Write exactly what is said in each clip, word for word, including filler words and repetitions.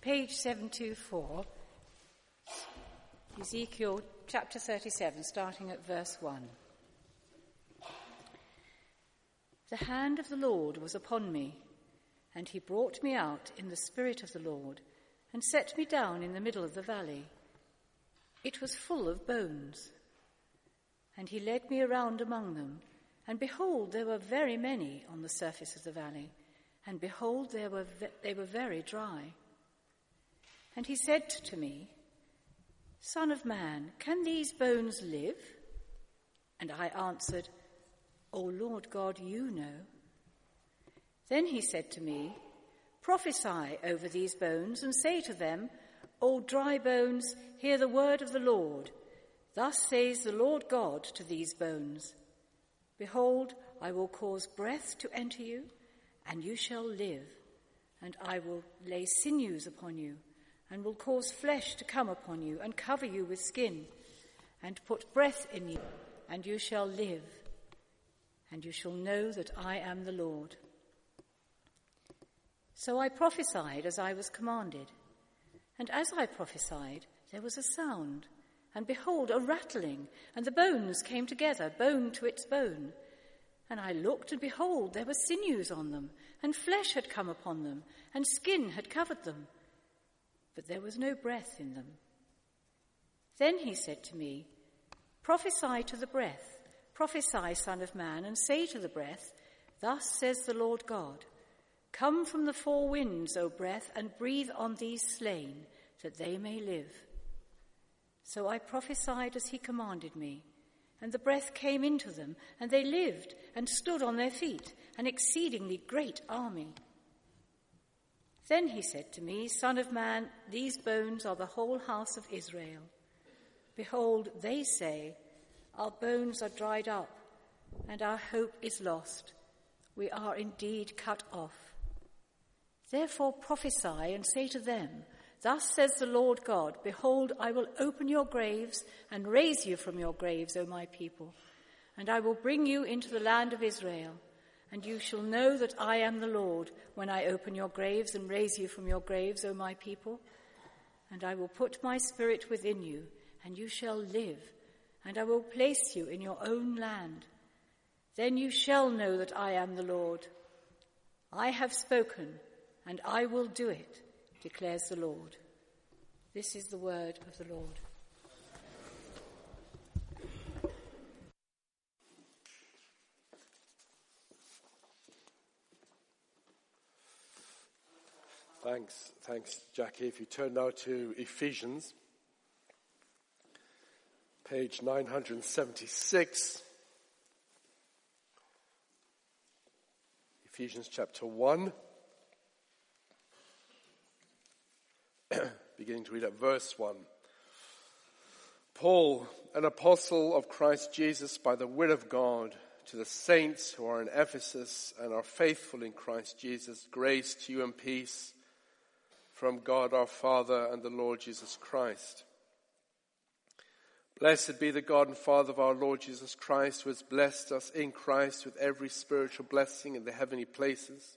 Page seven twenty-four, Ezekiel chapter thirty-seven, starting at verse one. The hand of the Lord was upon me, and he brought me out in the spirit of the Lord, and set me down in the middle of the valley. It was full of bones. And he led me around among them, and behold, there were very many on the surface of the valley, and behold, they were, ve- they were very dry. And he said to me, Son of man, can these bones live? And I answered, O Lord God, you know. Then he said to me, Prophesy over these bones, and say to them, O dry bones, hear the word of the Lord. Thus says the Lord God to these bones, Behold, I will cause breath to enter you, and you shall live, and I will lay sinews upon you, and will cause flesh to come upon you, and cover you with skin, and put breath in you, and you shall live, and you shall know that I am the Lord. So I prophesied as I was commanded, and as I prophesied, there was a sound, and behold, a rattling, and the bones came together, bone to its bone. And I looked, and behold, there were sinews on them, and flesh had come upon them, and skin had covered them, but there was no breath in them. Then he said to me, Prophesy to the breath, prophesy, Son of man, and say to the breath, Thus says the Lord God, Come from the four winds, O breath, and breathe on these slain, that they may live. So I prophesied as he commanded me, and the breath came into them, and they lived and stood on their feet, an exceedingly great army. Then he said to me, Son of man, these bones are the whole house of Israel. Behold, they say, Our bones are dried up, and our hope is lost. We are indeed cut off. Therefore prophesy and say to them, Thus says the Lord God, Behold, I will open your graves and raise you from your graves, O my people, and I will bring you into the land of Israel, and you shall know that I am the Lord when I open your graves and raise you from your graves, O my people. And I will put my spirit within you, and you shall live, and I will place you in your own land. Then you shall know that I am the Lord. I have spoken, and I will do it, declares the Lord. This is the word of the Lord. Thanks, thanks, Jackie. If you turn now to Ephesians, page nine seventy-six, Ephesians chapter one. Beginning to read at verse one. Paul, an apostle of Christ Jesus by the will of God, to the saints who are in Ephesus and are faithful in Christ Jesus, grace to you and peace from God our Father and the Lord Jesus Christ. Blessed be the God and Father of our Lord Jesus Christ, who has blessed us in Christ with every spiritual blessing in the heavenly places,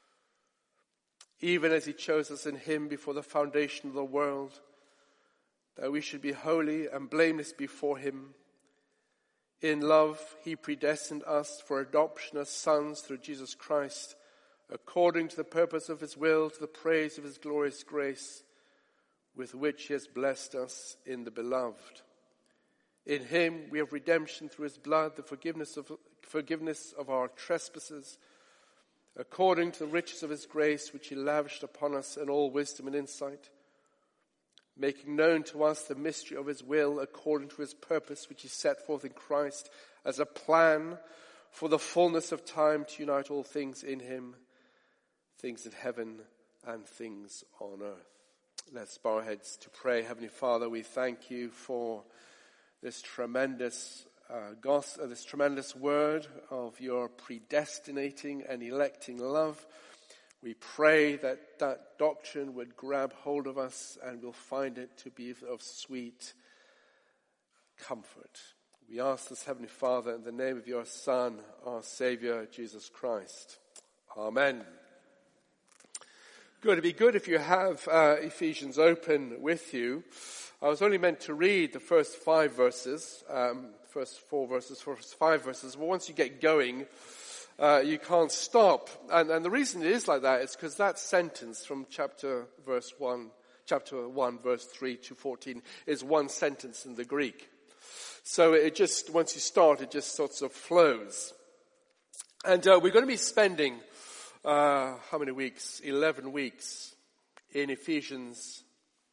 even as he chose us in him before the foundation of the world, that we should be holy and blameless before him. In love, he predestined us for adoption as sons through Jesus Christ, according to the purpose of his will, to the praise of his glorious grace, with which he has blessed us in the beloved. In him we have redemption through his blood, the forgiveness of, forgiveness of our trespasses, according to the riches of his grace, which he lavished upon us in all wisdom and insight, making known to us the mystery of his will, according to his purpose, which he set forth in Christ as a plan for the fullness of time to unite all things in him, things in heaven and things on earth. Let's bow our heads to pray. Heavenly Father, we thank you for this tremendous Uh, gospel, this tremendous word of your predestinating and electing love. We pray that that doctrine would grab hold of us and we'll find it to be of sweet comfort. We ask this, Heavenly Father, in the name of your Son, our Saviour, Jesus Christ. Amen. Good. It'd be good if you have uh, Ephesians open with you. I was only meant to read the first five verses, um, first four verses, first five verses. But once you get going, uh, you can't stop. And, and the reason it is like that is because that sentence from chapter verse one, chapter one, verse three to fourteen is one sentence in the Greek. So it just, once you start, it just sort of flows. And uh, we're going to be spending Uh, how many weeks? Eleven weeks in Ephesians.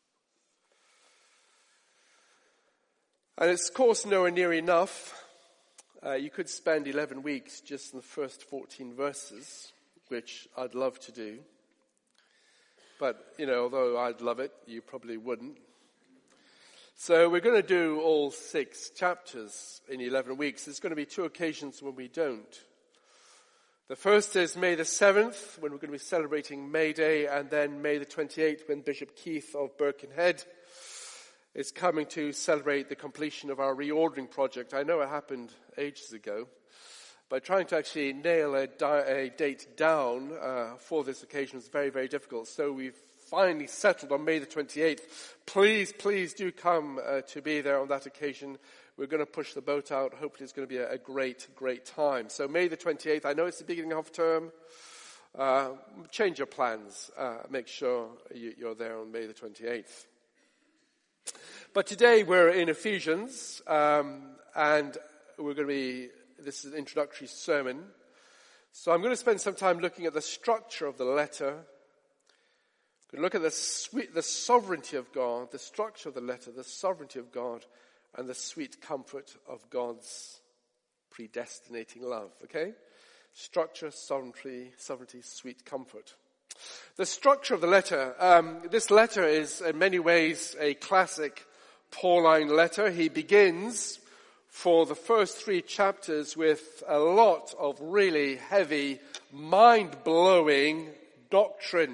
And it's of course nowhere near enough. Uh, you could spend eleven weeks just in the first fourteen verses, which I'd love to do. But, you know, although I'd love it, you probably wouldn't. So we're going to do all six chapters in eleven weeks. There's going to be two occasions when we don't. The first is May the seventh, when we're going to be celebrating May Day, and then May the twenty-eighth, when Bishop Keith of Birkenhead is coming to celebrate the completion of our reordering project. I know it happened ages ago, but trying to actually nail a, di- a date down uh, for this occasion was very, very difficult. So we've finally settled on May the twenty-eighth. Please, please do come uh, to be there on that occasion. We're going to push the boat out. Hopefully it's going to be a, a great, great time. So May the twenty-eighth, I know it's the beginning of term. Uh, change your plans. Uh, make sure you, you're there on May the twenty-eighth. But today we're in Ephesians, um, and we're going to be, this is an introductory sermon. So I'm going to spend some time looking at the structure of the letter. We're going to look at the, sweet, the sovereignty of God, the structure of the letter, the sovereignty of God, and the sweet comfort of God's predestinating love, okay? Structure, sovereignty, sovereignty, sweet comfort. The structure of the letter. Um, this letter is in many ways a classic Pauline letter. He begins for the first three chapters with a lot of really heavy, mind-blowing doctrine.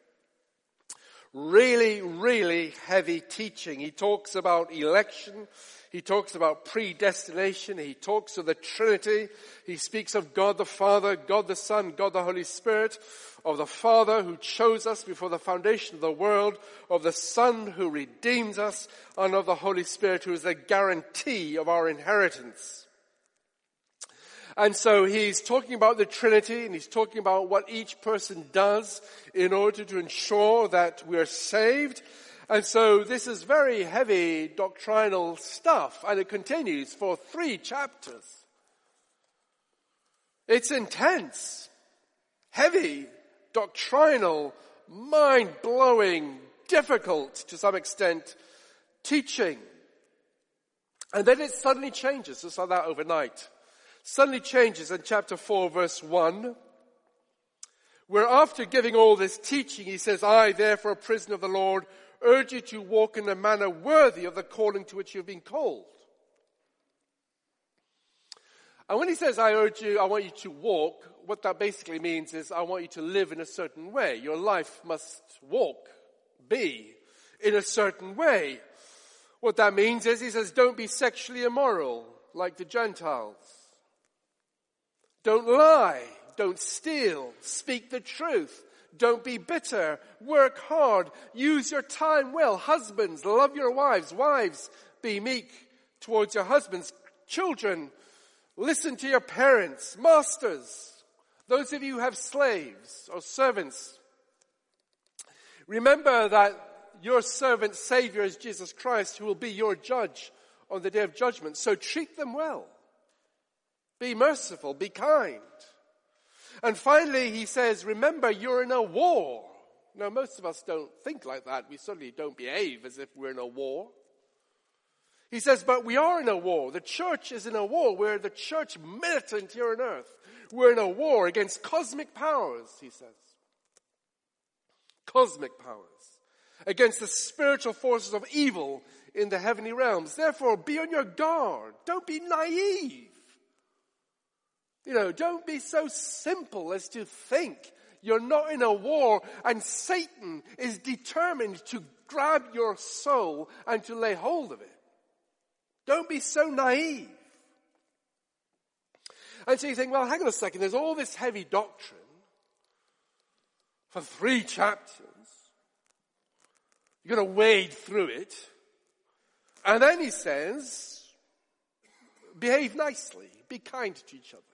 Really, really heavy teaching. He talks about election. He talks about predestination. He talks of the Trinity. He speaks of God the Father, God the Son, God the Holy Spirit, of the Father who chose us before the foundation of the world, of the Son who redeems us, and of the Holy Spirit who is the guarantee of our inheritance. And so he's talking about the Trinity, and he's talking about what each person does in order to ensure that we're saved. And so this is very heavy doctrinal stuff, and it continues for three chapters. It's intense, heavy, doctrinal, mind-blowing, difficult to some extent teaching. And then it suddenly changes, just like that overnight. Suddenly changes in chapter four, verse one, where after giving all this teaching, he says, I, therefore, a prisoner of the Lord, urge you to walk in a manner worthy of the calling to which you have been called. And when he says, I urge you, I want you to walk, what that basically means is I want you to live in a certain way. Your life must walk, be, in a certain way. What that means is, he says, don't be sexually immoral like the Gentiles. Don't lie. Don't steal. Speak the truth. Don't be bitter. Work hard. Use your time well. Husbands, love your wives. Wives, be meek towards your husbands. Children, listen to your parents. Masters, those of you who have slaves or servants, remember that your servant Savior is Jesus Christ, who will be your judge on the day of judgment. So treat them well. Be merciful, be kind. And finally, he says, remember, you're in a war. Now, most of us don't think like that. We certainly don't behave as if we're in a war. He says, but we are in a war. The church is in a war. We're the church militant here on earth. We're in a war against cosmic powers, he says. Cosmic powers. Against the spiritual forces of evil in the heavenly realms. Therefore, be on your guard. Don't be naive. You know, don't be so simple as to think you're not in a war and Satan is determined to grab your soul and to lay hold of it. Don't be so naive. And so you think, well, hang on a second, there's all this heavy doctrine, for three chapters. You've got to wade through it. And then he says, behave nicely, be kind to each other.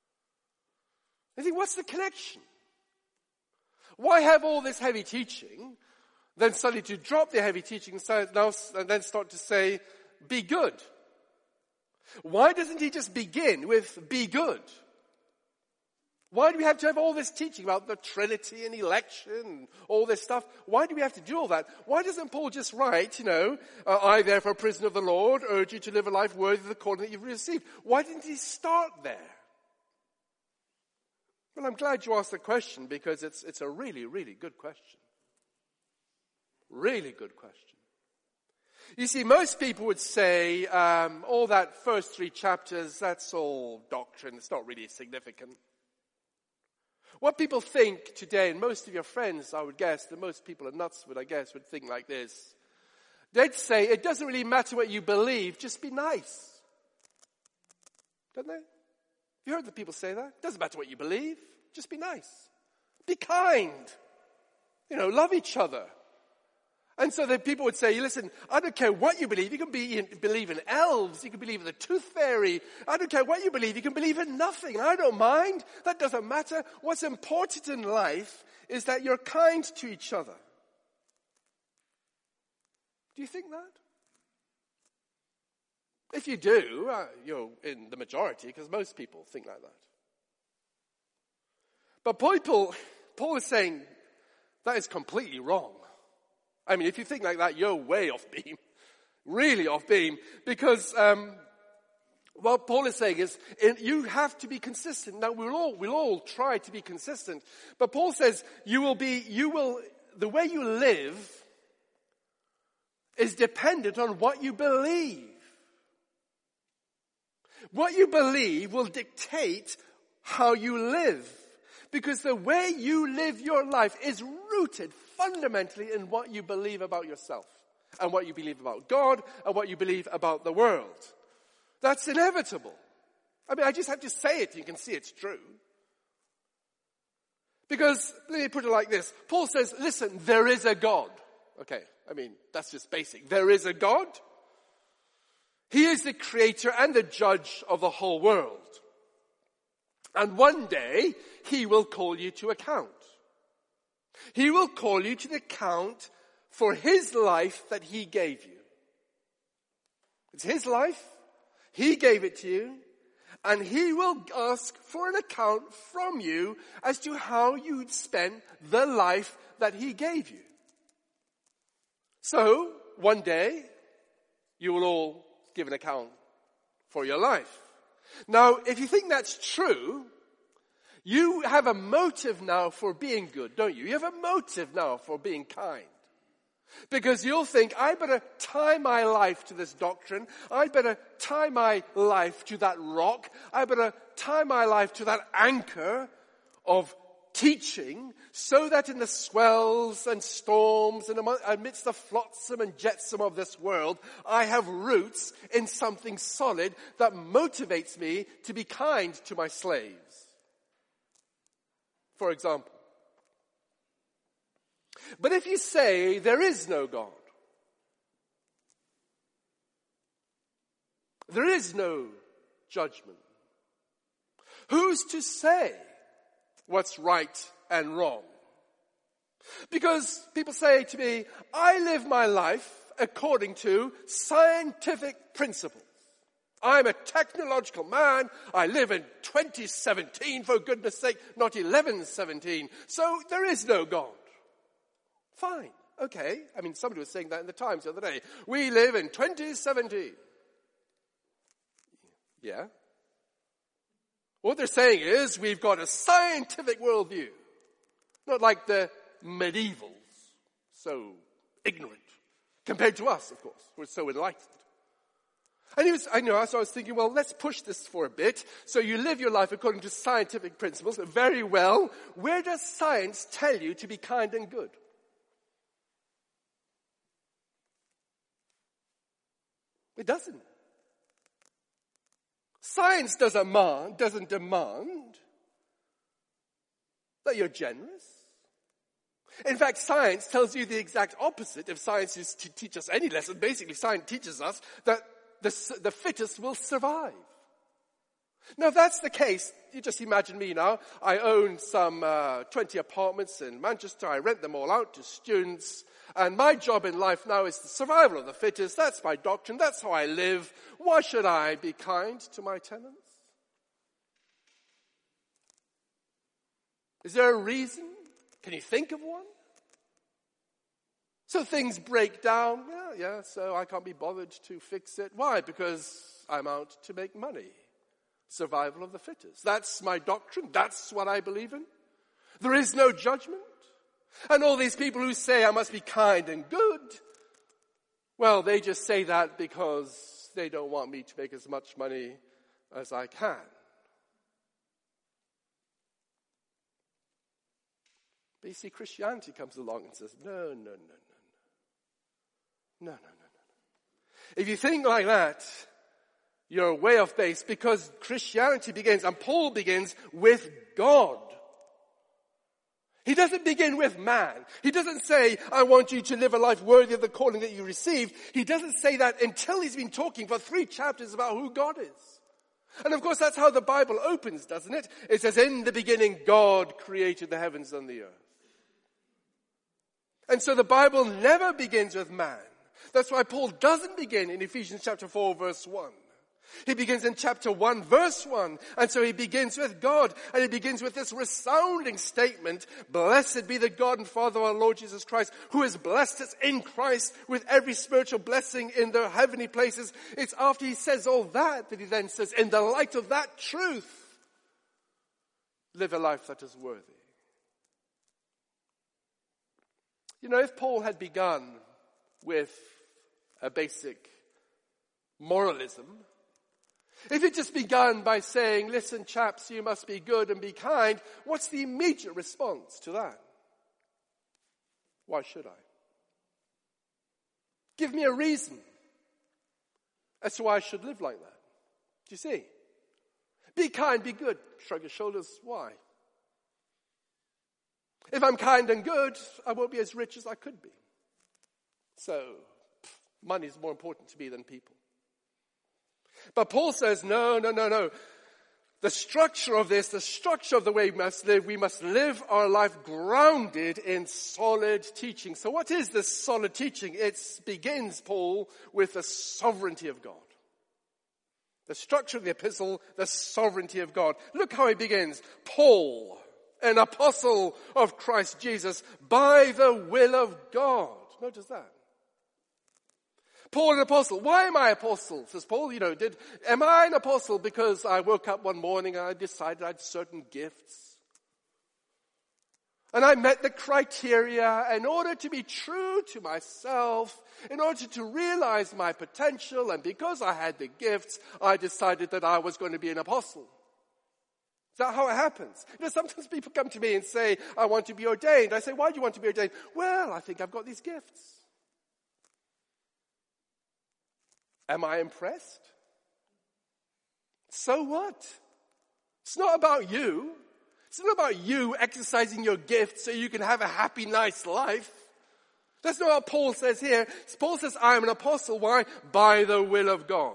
I think, what's the connection? Why have all this heavy teaching, then suddenly to drop the heavy teaching and then start to say, be good? Why doesn't he just begin with be good? Why do we have to have all this teaching about the Trinity and election and all this stuff? Why do we have to do all that? Why doesn't Paul just write, you know, uh, I therefore, prisoner of the Lord, urge you to live a life worthy of the calling that you've received? Why didn't he start there? Well, I'm glad you asked the question, because it's it's a really, really good question. Really good question. You see, most people would say, um, all that first three chapters, that's all doctrine. It's not really significant. What people think today, and most of your friends, I would guess, that most people are nuts would, I guess, would think like this. They'd say, it doesn't really matter what you believe, just be nice. Don't they? You heard the people say that? It doesn't matter what you believe, just be nice. Be kind. You know, love each other. And so then people would say, listen, I don't care what you believe. You can be in, believe in elves. You can believe in the tooth fairy. I don't care what you believe. You can believe in nothing. I don't mind. That doesn't matter. What's important in life is that you're kind to each other. Do you think that? If you do, uh, you're in the majority, because most people think like that. But Paul, Paul is saying that is completely wrong. I mean, if you think like that, you're way off beam. Really off beam. Because um, what Paul is saying is, you have to be consistent. Now, we'll all, we'll all try to be consistent. But Paul says, you will be, you will, the way you live is dependent on what you believe. What you believe will dictate how you live. Because the way you live your life is rooted fundamentally in what you believe about yourself, and what you believe about God, and what you believe about the world. That's inevitable. I mean, I just have to say it, you can see it's true. Because, let me put it like this. Paul says, listen, there is a God. Okay, I mean, that's just basic. There is a God. He is the creator and the judge of the whole world. And one day, he will call you to account. He will call you to the account for his life that he gave you. It's his life. He gave it to you. And he will ask for an account from you as to how you spent the life that he gave you. So, one day, you will all give an account for your life. Now, if you think that's true, you have a motive now for being good, don't you? You have a motive now for being kind. Because you'll think, I better tie my life to this doctrine. I better tie my life to that rock. I better tie my life to that anchor of teaching, so that in the swells and storms and amidst the flotsam and jetsam of this world, I have roots in something solid that motivates me to be kind to my slaves. For example. But if you say there is no God, there is no judgment, who's to say what's right and wrong? Because people say to me, I live my life according to scientific principles. I'm a technological man. I live in twenty seventeen, for goodness sake, not eleven seventeen. So there is no God. Fine. Okay. I mean, somebody was saying that in the Times the other day. We live in twenty seventeen. Yeah. What they're saying is we've got a scientific worldview. Not like the medievals. So ignorant. Compared to us, of course. We're so enlightened. And he was, I know, so I was thinking, well, let's push this for a bit. So you live your life according to scientific principles. Very well. Where does science tell you to be kind and good? It doesn't. Science doesn't demand, doesn't demand that you're generous, In fact, science tells you the exact opposite. If science is to teach us any lesson, basically science teaches us that the, the fittest will survive. Now, if that's the case, you just imagine me now. I own some uh, twenty apartments in Manchester. I rent them all out to students. And my job in life now is the survival of the fittest. That's my doctrine. That's how I live. Why should I be kind to my tenants? Is there a reason? Can you think of one? So things break down. Yeah, yeah, so I can't be bothered to fix it. Why? Because I'm out to make money. Survival of the fittest. That's my doctrine. That's what I believe in. There is no judgment. And all these people who say I must be kind and good, well, they just say that because they don't want me to make as much money as I can. But you see, Christianity comes along and says, no, no, no, no, no. No, no, no, no. If you think like that, you're way off base, because Christianity begins, and Paul begins, with God. He doesn't begin with man. He doesn't say, I want you to live a life worthy of the calling that you received. He doesn't say that until he's been talking for three chapters about who God is. And of course, that's how the Bible opens, doesn't it? It says, in the beginning, God created the heavens and the earth. And so the Bible never begins with man. That's why Paul doesn't begin in Ephesians chapter four, verse one. He begins in chapter one, verse one. And so he begins with God. And he begins with this resounding statement, blessed be the God and Father of our Lord Jesus Christ, who has blessed us in Christ with every spiritual blessing in the heavenly places. It's after he says all that that he then says, in the light of that truth, live a life that is worthy. You know, if Paul had begun with a basic moralism, if it just begun by saying, listen, chaps, you must be good and be kind, what's the immediate response to that? Why should I? Give me a reason as to why I should live like that. Do you see? Be kind, be good. Shrug your shoulders. Why? If I'm kind and good, I won't be as rich as I could be. So, money is more important to me than people. But Paul says, no, no, no, no. The structure of this, the structure of the way we must live, we must live our life grounded in solid teaching. So what is this solid teaching? It begins, Paul, with the sovereignty of God. The structure of the epistle, the sovereignty of God. Look how it begins. Paul, an apostle of Christ Jesus, by the will of God. Notice that. Paul, an apostle. Why am I an apostle? Says Paul, you know, did, am I an apostle because I woke up one morning and I decided I had certain gifts? And I met the criteria in order to be true to myself, in order to realize my potential, and because I had the gifts, I decided that I was going to be an apostle. Is that how it happens? You know, sometimes people come to me and say, I want to be ordained. I say, why do you want to be ordained? Well, I think I've got these gifts. Am I impressed? So what? It's not about you. It's not about you exercising your gifts so you can have a happy, nice life. That's not what Paul says here. Paul says, I am an apostle. Why? By the will of God.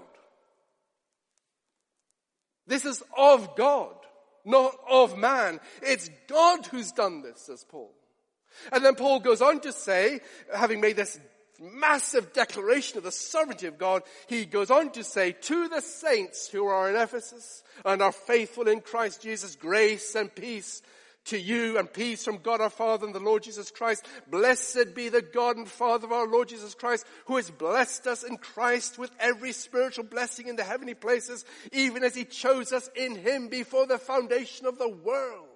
This is of God, not of man. It's God who's done this, says Paul. And then Paul goes on to say, having made this massive declaration of the sovereignty of God, he goes on to say, to the saints who are in Ephesus and are faithful in Christ Jesus, grace and peace to you, and peace from God our Father and the Lord Jesus Christ. Blessed be the God and Father of our Lord Jesus Christ, who has blessed us in Christ with every spiritual blessing in the heavenly places, even as he chose us in him before the foundation of the world.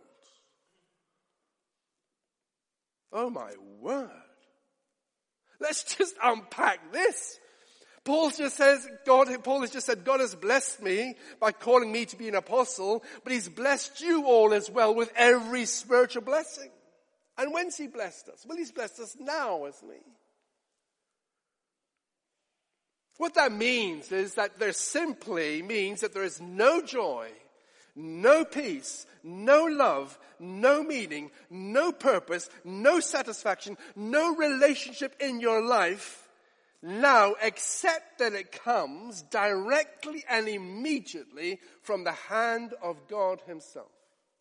Oh my word. Let's just unpack this. Paul just says, God, Paul has just said, God has blessed me by calling me to be an apostle, but he's blessed you all as well with every spiritual blessing. And when's he blessed us? Well, he's blessed us now, hasn't he? What that means is that there simply means that there is no joy, no peace, no love, no meaning, no purpose, no satisfaction, no relationship in your life, now accept that it comes directly and immediately from the hand of God himself.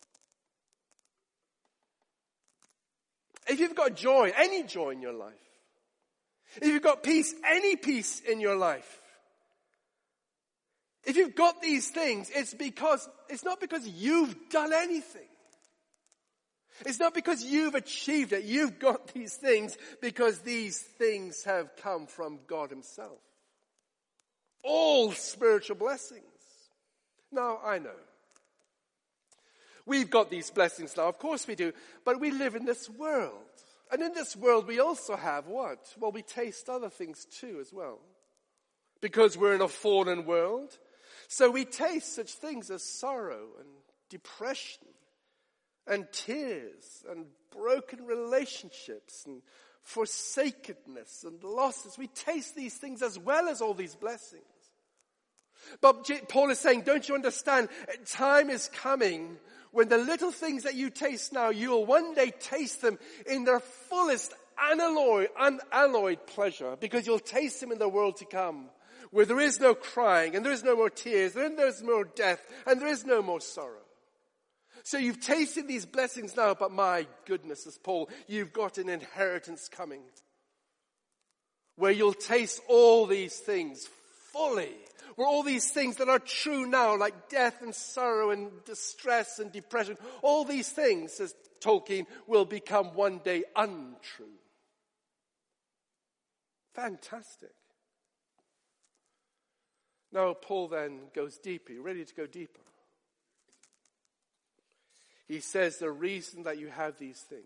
If you've got joy, any joy in your life, if you've got peace, any peace in your life, if you've got these things, it's because, it's not because you've done anything. It's not because you've achieved it. You've got these things because these things have come from God himself. All spiritual blessings. Now, I know. We've got these blessings now, of course we do, but we live in this world. And in this world we also have what? Well, we taste other things too as well. Because we're in a fallen world. So we taste such things as sorrow and depression and tears and broken relationships and forsakenness and losses. We taste these things as well as all these blessings. But Paul is saying, don't you understand? Time is coming when the little things that you taste now, you'll one day taste them in their fullest unalloyed, unalloyed pleasure, because you'll taste them in the world to come, where there is no crying, and there is no more tears, and there is no more death, and there is no more sorrow. So you've tasted these blessings now, but my goodness, says Paul, you've got an inheritance coming, where you'll taste all these things fully, where all these things that are true now, like death and sorrow and distress and depression, all these things, says Tolkien, will become one day untrue. Fantastic. Now, Paul then goes deeper, ready to go deeper. He says the reason that you have these things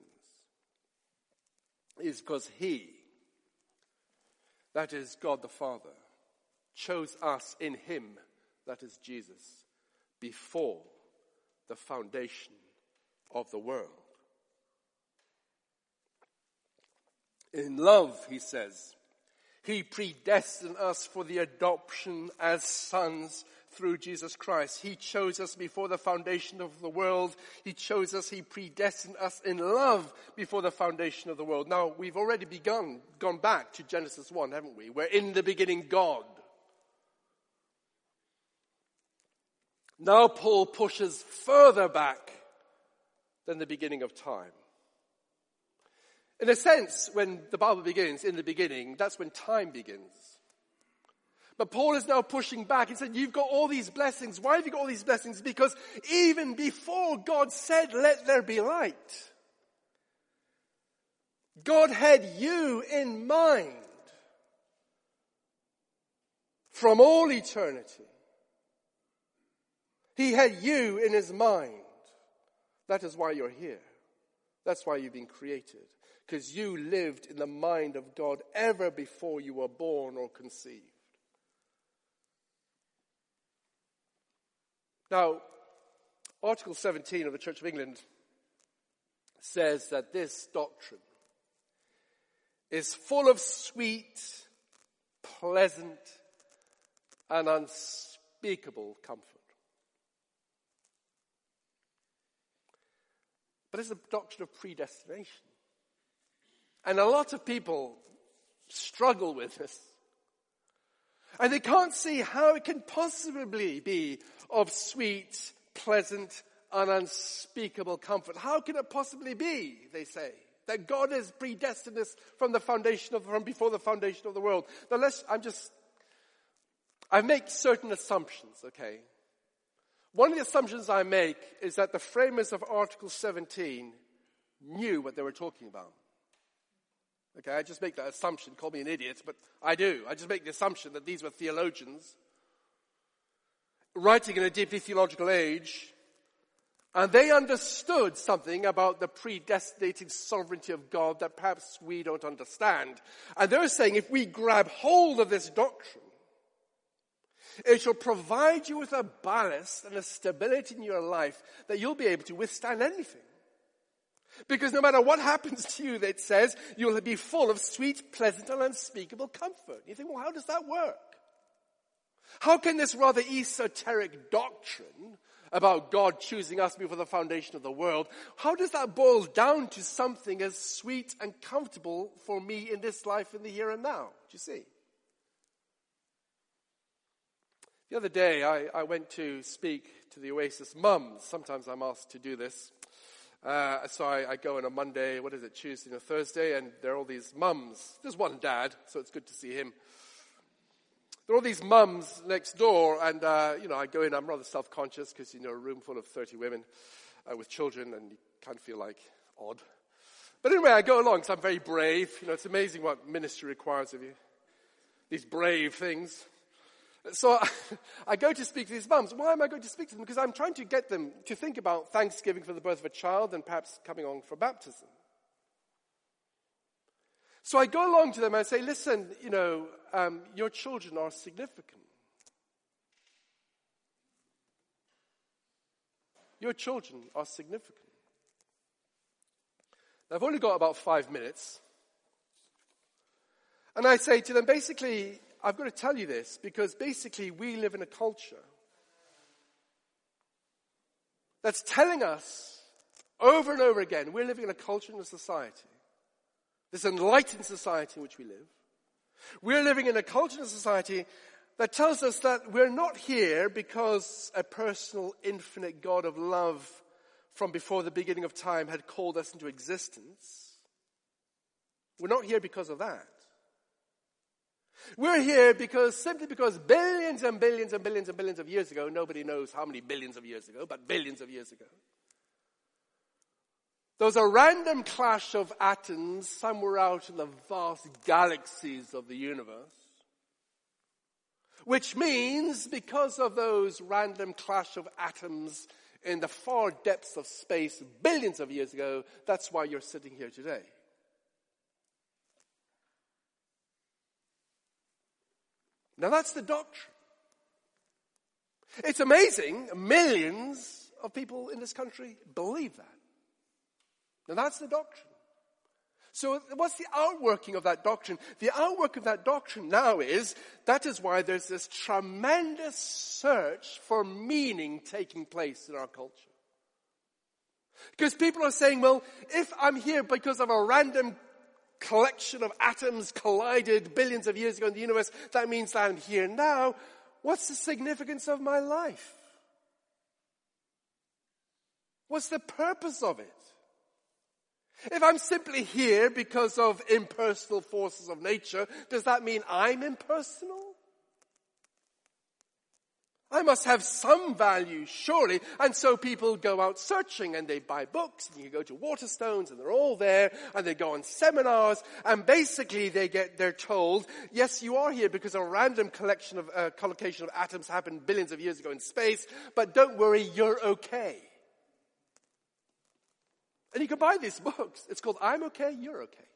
is because he, that is God the Father, chose us in him, that is Jesus, before the foundation of the world. In love, he says, he predestined us for the adoption as sons through Jesus Christ. He chose us before the foundation of the world. He chose us, he predestined us in love before the foundation of the world. Now, we've already begun, gone back to Genesis one, haven't we? Where in the beginning God. Now Paul pushes further back than the beginning of time. In a sense, when the Bible begins, in the beginning, that's when time begins. But Paul is now pushing back. He said, you've got all these blessings. Why have you got all these blessings? Because even before God said, let there be light, God had you in mind from all eternity. He had you in his mind. That is why you're here. That's why you've been created. Because you lived in the mind of God ever before you were born or conceived. Now, Article seventeen of the Church of England says that this doctrine is full of sweet, pleasant, and unspeakable comfort. But it's a doctrine of predestination. And a lot of people struggle with this. And they can't see how it can possibly be of sweet, pleasant, and unspeakable comfort. How can it possibly be, they say, that God has predestined us from the foundation of, from before the foundation of the world? Now let's, I'm just, I make certain assumptions, okay? One of the assumptions I make is that the framers of Article seventeen knew what they were talking about. Okay, I just make that assumption. Call me an idiot, but I do. I just make the assumption that these were theologians writing in a deeply theological age, and they understood something about the predestinating sovereignty of God that perhaps we don't understand. And they're saying if we grab hold of this doctrine, it shall provide you with a ballast and a stability in your life that you'll be able to withstand anything. Because no matter what happens to you, it says, you'll be full of sweet, pleasant, and unspeakable comfort. You think, well, how does that work? How can this rather esoteric doctrine about God choosing us before the foundation of the world, how does that boil down to something as sweet and comfortable for me in this life, in the here and now? Do you see? The other day, I, I went to speak to the Oasis mums. Sometimes I'm asked to do this. Uh, so I, I go on a Monday, what is it, Tuesday and a Thursday, and there are all these mums. There's one dad, so it's good to see him. There are all these mums next door, and, uh, you know, I go in, I'm rather self-conscious because, you know, a room full of thirty women uh, with children, and you kind of feel like odd. But anyway, I go along because I'm very brave. You know, it's amazing what ministry requires of you. These brave things. So I go to speak to these mums. Why am I going to speak to them? Because I'm trying to get them to think about Thanksgiving for the birth of a child and perhaps coming on for baptism. So I go along to them and I say, listen, you know, um, your children are significant. Your children are significant. Now, I've only got about five minutes. And I say to them, basically, I've got to tell you this because basically we live in a culture that's telling us over and over again, we're living in a culture and a society, this enlightened society in which we live. We're living in a culture and a society that tells us that we're not here because a personal, infinite God of love from before the beginning of time had called us into existence. We're not here because of that. We're here because, simply because billions and billions and billions and billions of years ago, nobody knows how many billions of years ago, but billions of years ago, there was a random clash of atoms somewhere out in the vast galaxies of the universe, which means because of those random clash of atoms in the far depths of space billions of years ago, that's why you're sitting here today. Now that's the doctrine. It's amazing, millions of people in this country believe that. Now that's the doctrine. So what's the outworking of that doctrine? The outwork of that doctrine now is, that is why there's this tremendous search for meaning taking place in our culture. Because people are saying, well, if I'm here because of a random collection of atoms collided billions of years ago in the universe, that means that I'm here now. What's the significance of my life? What's the purpose of it? If I'm simply here because of impersonal forces of nature, does that mean I'm impersonal? I must have some value, surely. And so people go out searching and they buy books, and you go to Waterstones and they're all there, and they go on seminars, and basically they get, they're told, yes, you are here because a random collection of, uh, collocation of atoms happened billions of years ago in space, but don't worry, you're okay. And you can buy these books. It's called I'm Okay, You're Okay.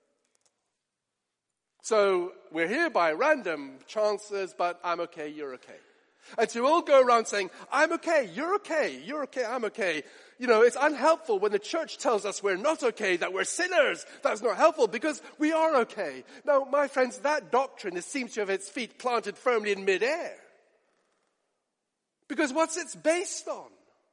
So we're here by random chances, but I'm okay, you're okay. And so we'll go around saying, I'm okay, you're okay, you're okay, I'm okay. You know, it's unhelpful when the church tells us we're not okay, that we're sinners. That's not helpful because we are okay. Now, my friends, that doctrine it seems to have its feet planted firmly in midair. Because what's it based on?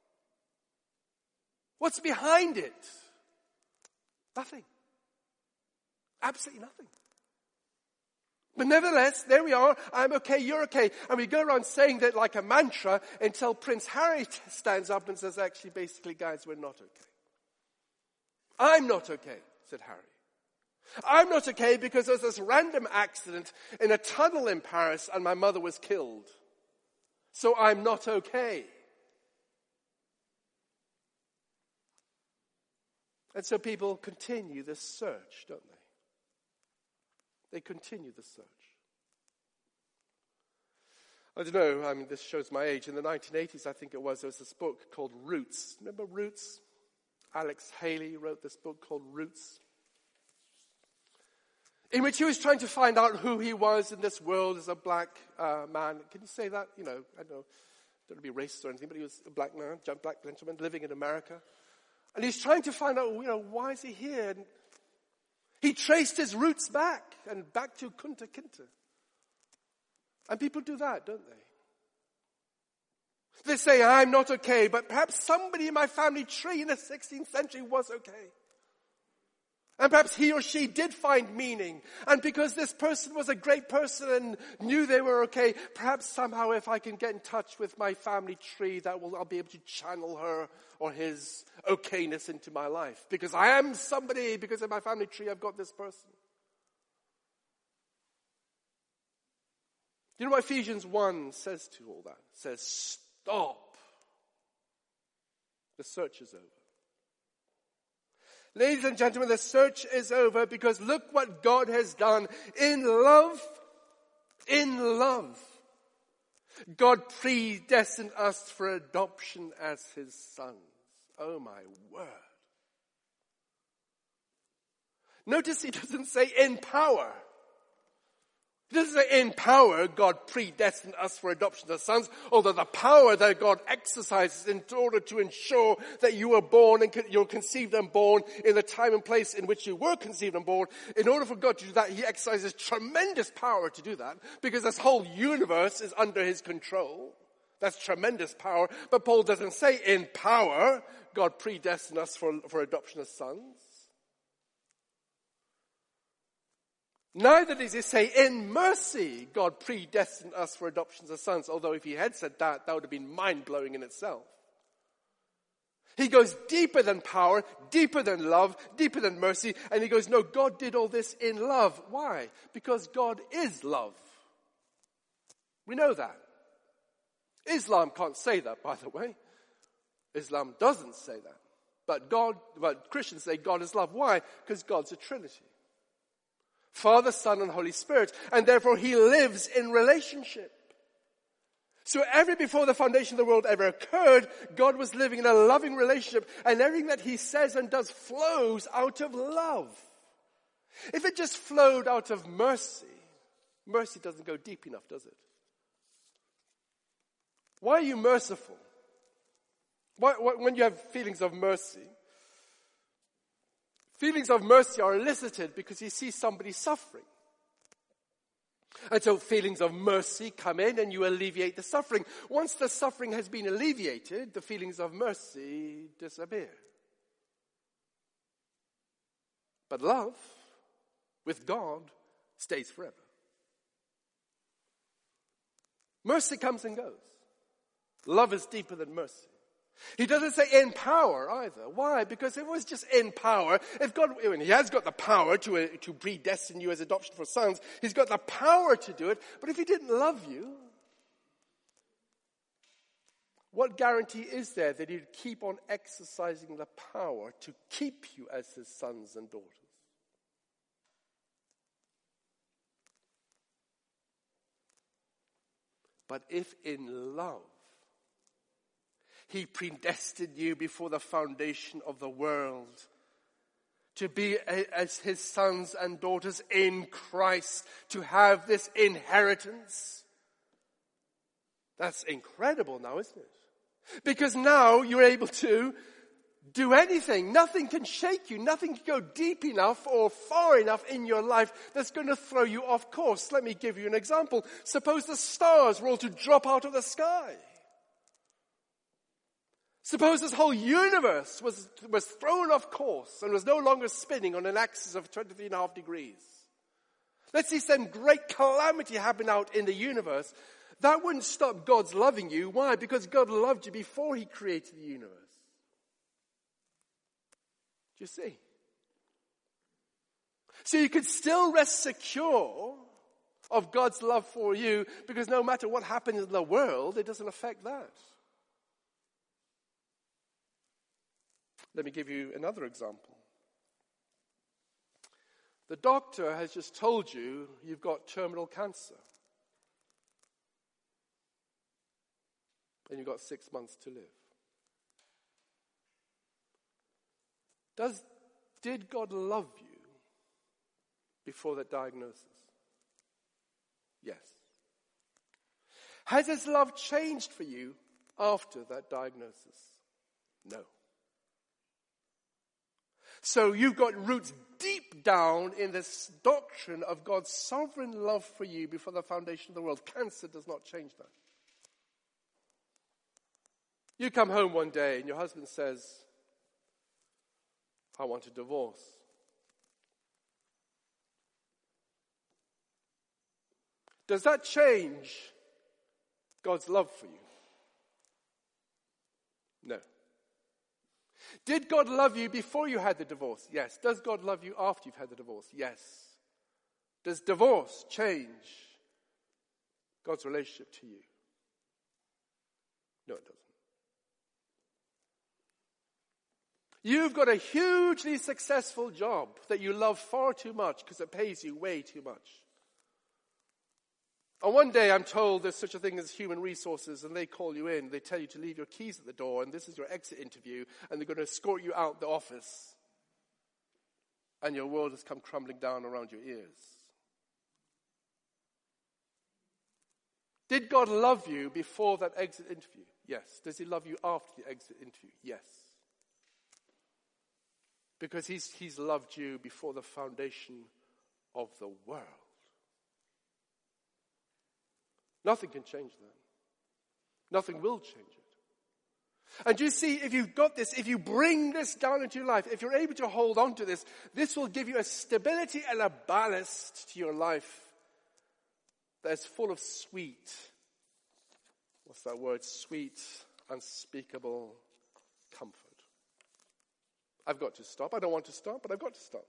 What's behind it? Nothing. Absolutely nothing. But nevertheless, there we are. I'm okay, you're okay. And we go around saying that like a mantra until Prince Harry t- stands up and says, actually, basically, guys, we're not okay. I'm not okay, said Harry. I'm not okay because there's this random accident in a tunnel in Paris and my mother was killed. So I'm not okay. And so people continue this search, don't they? They continue the search. I don't know, I mean, this shows my age. In the nineteen eighties, I think it was, there was this book called Roots. Remember Roots? Alex Haley wrote this book called Roots, in which he was trying to find out who he was in this world as a black uh, man. Can you say that? You know, I don't know, don't want to be racist or anything, but he was a black man, a black gentleman living in America. And he's trying to find out, you know, why is he here? And he traced his roots back and back to Kunta Kinte. And people do that, don't they? They say, I'm not okay, but perhaps somebody in my family tree in the sixteenth century was okay. And perhaps he or she did find meaning. And because this person was a great person and knew they were okay, perhaps somehow if I can get in touch with my family tree, that will, I'll be able to channel her or his okayness into my life. Because I am somebody, because in my family tree I've got this person. You know what Ephesians one says to all that? It says, stop. The search is over. Ladies and gentlemen, the search is over because look what God has done. In love, in love, God predestined us for adoption as his sons. Oh my word. Notice he doesn't say in power. He doesn't say in power God predestined us for adoption as sons, although the power that God exercises in order to ensure that you were born and you're conceived and born in the time and place in which you were conceived and born, in order for God to do that, he exercises tremendous power to do that, because this whole universe is under his control. That's tremendous power. But Paul doesn't say in power God predestined us for, for adoption as sons. Neither does he say, in mercy, God predestined us for adoption as sons. Although if he had said that, that would have been mind-blowing in itself. He goes deeper than power, deeper than love, deeper than mercy. And he goes, no, God did all this in love. Why? Because God is love. We know that. Islam can't say that, by the way. Islam doesn't say that. But God, but Christians say God is love. Why? Because God's a Trinity. Father, Son, and Holy Spirit. And therefore he lives in relationship. So ever before the foundation of the world ever occurred, God was living in a loving relationship. And everything that he says and does flows out of love. If it just flowed out of mercy, mercy doesn't go deep enough, does it? Why are you merciful? Why, why, when you have feelings of mercy, feelings of mercy are elicited because you see somebody suffering. And so feelings of mercy come in and you alleviate the suffering. Once the suffering has been alleviated, the feelings of mercy disappear. But love with God stays forever. Mercy comes and goes. Love is deeper than mercy. He doesn't say in power either. Why? Because if it was just in power, if God, I mean, he has got the power to, uh, to predestine you as adoption for sons, he's got the power to do it, but if he didn't love you, what guarantee is there that he'd keep on exercising the power to keep you as his sons and daughters? But if in love, he predestined you before the foundation of the world to be as his sons and daughters in Christ, to have this inheritance. That's incredible now, isn't it? Because now you're able to do anything. Nothing can shake you. Nothing can go deep enough or far enough in your life that's going to throw you off course. Let me give you an example. Suppose the stars were all to drop out of the sky. Suppose this whole universe was, was thrown off course and was no longer spinning on an axis of twenty-three and a half degrees. Let's see some great calamity happen out in the universe. That wouldn't stop God's loving you. Why? Because God loved you before he created the universe. Do you see? So you could still rest secure of God's love for you, because no matter what happens in the world, it doesn't affect that. Let me give you another example. The doctor has just told you you've got terminal cancer. And you've got six months to live. Does, did God love you before that diagnosis? Yes. Has his love changed for you after that diagnosis? No. So you've got roots deep down in this doctrine of God's sovereign love for you before the foundation of the world. Cancer does not change that. You come home one day and your husband says, I want a divorce. Does that change God's love for you? No. Did God love you before you had the divorce? Yes. Does God love you after you've had the divorce? Yes. Does divorce change God's relationship to you? No, it doesn't. You've got a hugely successful job that you love far too much because it pays you way too much. And one day I'm told there's such a thing as human resources, and they call you in, they tell you to leave your keys at the door, and this is your exit interview, and they're going to escort you out the office. And your world has come crumbling down around your ears. Did God love you before that exit interview? Yes. Does he love you after the exit interview? Yes. Because he's, he's loved you before the foundation of the world. Nothing can change that. Nothing will change it. And you see, if you've got this, if you bring this down into your life, if you're able to hold on to this, this will give you a stability and a ballast to your life that is full of sweet, what's that word? Sweet, unspeakable comfort. I've got to stop. I don't want to stop, but I've got to stop.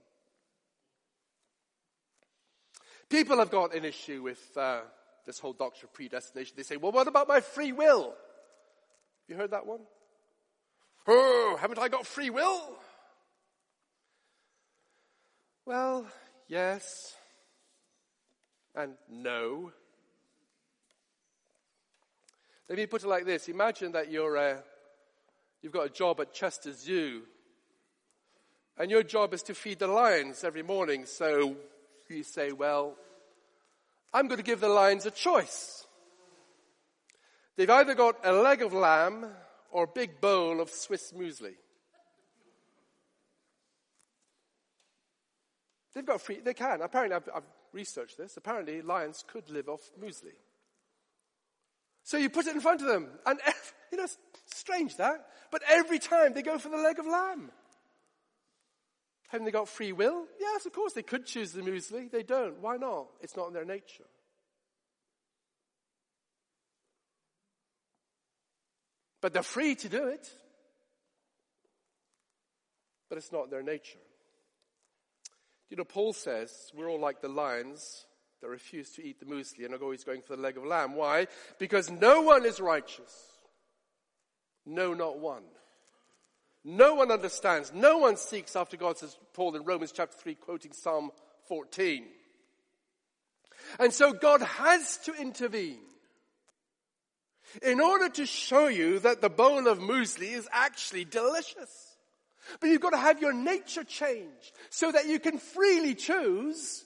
People have got an issue with uh, this whole doctrine of predestination. They say, well, what about my free will? You heard that one? Oh, haven't I got free will? Well, yes and no. Let me put it like this. Imagine that you're uh, you've got a job at Chester Zoo, and your job is to feed the lions every morning. So you say, well, I'm going to give the lions a choice. They've either got a leg of lamb or a big bowl of Swiss muesli. They've got free, they can. Apparently, I've, I've researched this. Apparently, lions could live off muesli. So you put it in front of them. And, you know, it's strange that. But every time they go for the leg of lamb. Haven't they got free will? Yes, of course, they could choose the muesli. They don't. Why not? It's not in their nature. But they're free to do it. But it's not in their nature. You know, Paul says we're all like the lions that refuse to eat the muesli and are always going for the leg of lamb. Why? Because no one is righteous. No, not one. No one understands. No one seeks after God, says Paul in Romans chapter three, quoting Psalm fourteen. And so God has to intervene in order to show you that the bowl of muesli is actually delicious. But you've got to have your nature changed so that you can freely choose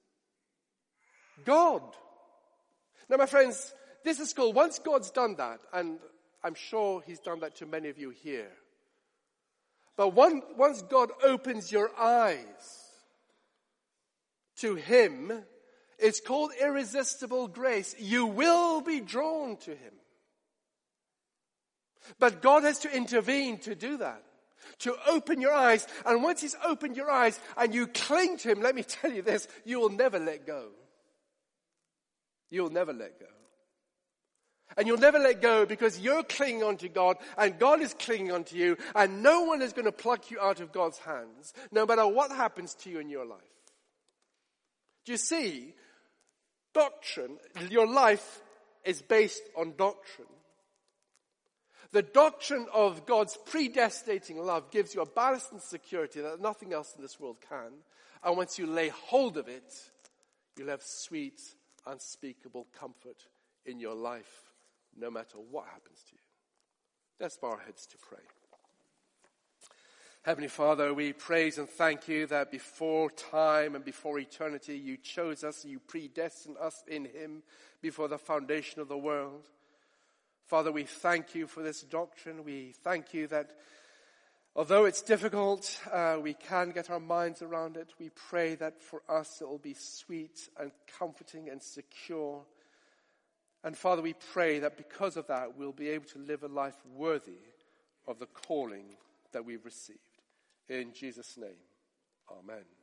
God. Now, my friends, this is cool. Once God's done that, and I'm sure he's done that to many of you here. But one, once God opens your eyes to him, it's called irresistible grace. You will be drawn to him. But God has to intervene to do that. To open your eyes. And once he's opened your eyes and you cling to him, let me tell you this, you will never let go. You'll never let go. And you'll never let go because you're clinging onto God and God is clinging onto you, and no one is going to pluck you out of God's hands, no matter what happens to you in your life. Do you see? Doctrine, your life is based on doctrine. The doctrine of God's predestinating love gives you a ballast and security that nothing else in this world can. And once you lay hold of it, you'll have sweet, unspeakable comfort in your life, no matter what happens to you. Let's bow our heads to pray. Heavenly Father, we praise and thank you that before time and before eternity, you chose us, you predestined us in him before the foundation of the world. Father, we thank you for this doctrine. We thank you that although it's difficult, uh, we can get our minds around it. We pray that for us it will be sweet and comforting and secure. And Father, we pray that because of that, we'll be able to live a life worthy of the calling that we've received. In Jesus' name, amen.